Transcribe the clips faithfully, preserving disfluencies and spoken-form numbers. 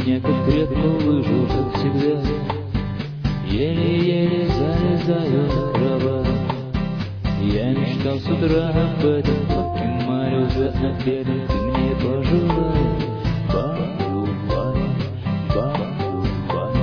меня как тряпку выжил, как всегда. Еле-еле залезаю на кровать. Я мечтал с утра об этом, пока молю за обедом. Ты мне пожелай, баю-бай, баю-бай.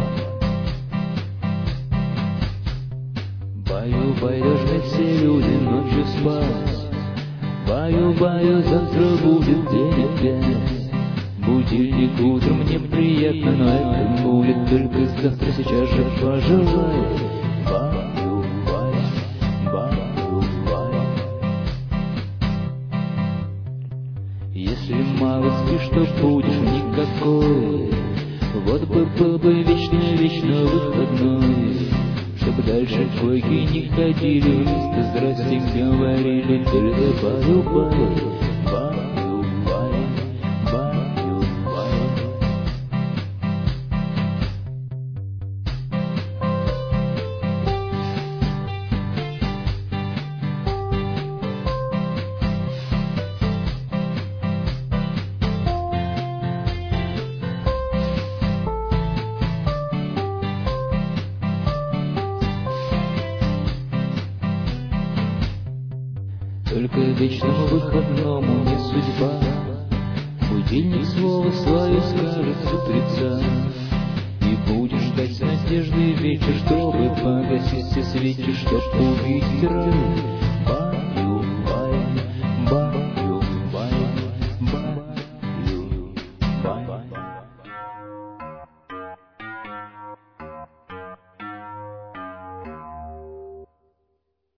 Баю-бай, должны все люди ночью спать. Баю-баю, завтра будет день опять. Будильник утром мне приятно, но это будет только завтра. Сейчас же пожелай, баю-бай, баю-бай. Если мало спишь, то будешь никакой. Вот бы был бы вечно-вечно выходной, чтобы дальше койки не ходили, вместо здрасте говорили только баю-бай, баю-бай, баю-бай. Только вечному выходному не судьба. Будильник слово свое скажет с утреца, и будешь ждать с надеждой вечер, чтобы погасить все свечи, чтоб увидеть рай.